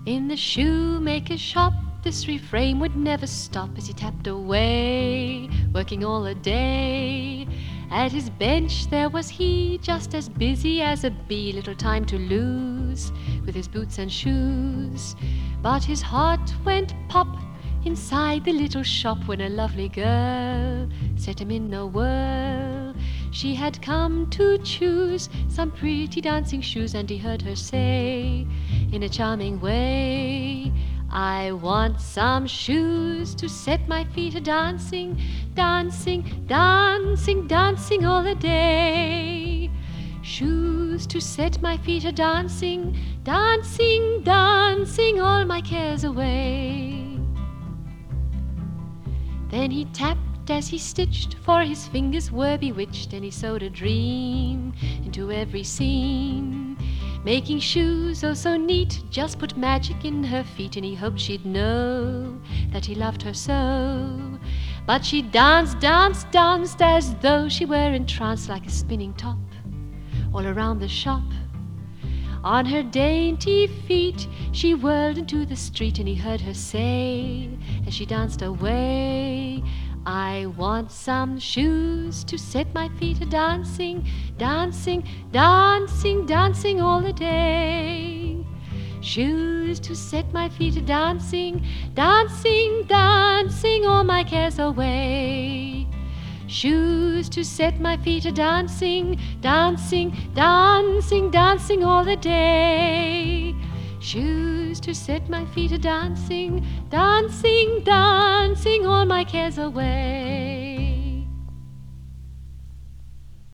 In the shoemaker's shop, this refrain would never stop as he tapped away, working all the day. At his bench there was he, just as busy as a bee, little time to lose with his boots and shoes. But his heart went pop inside the little shop when a lovely girl set him in a whirl. She had come to choose some pretty dancing shoes, and he heard her say in a charming way, I want some shoes to set my feet a-dancing, dancing, dancing, dancing all the day. Shoes to set my feet a-dancing, dancing, dancing all my cares away. Then he tapped as he stitched, for his fingers were bewitched, and he sewed a dream into every seam. Making shoes oh so neat, just put magic in her feet, and he hoped she'd know that he loved her so. But she danced, danced, danced as though she were entranced, like a spinning top all around the shop. On her dainty feet she whirled into the street, and he heard her say as she danced away, I want some shoes to set my feet a-dancing, dancing, dancing, dancing all the day. Shoes to set my feet a-dancing, dancing, dancing all my cares away. Shoes to set my feet a-dancing, dancing, dancing, dancing all the day. Shoes to set my feet a-dancing, dancing, dancing all my cares away.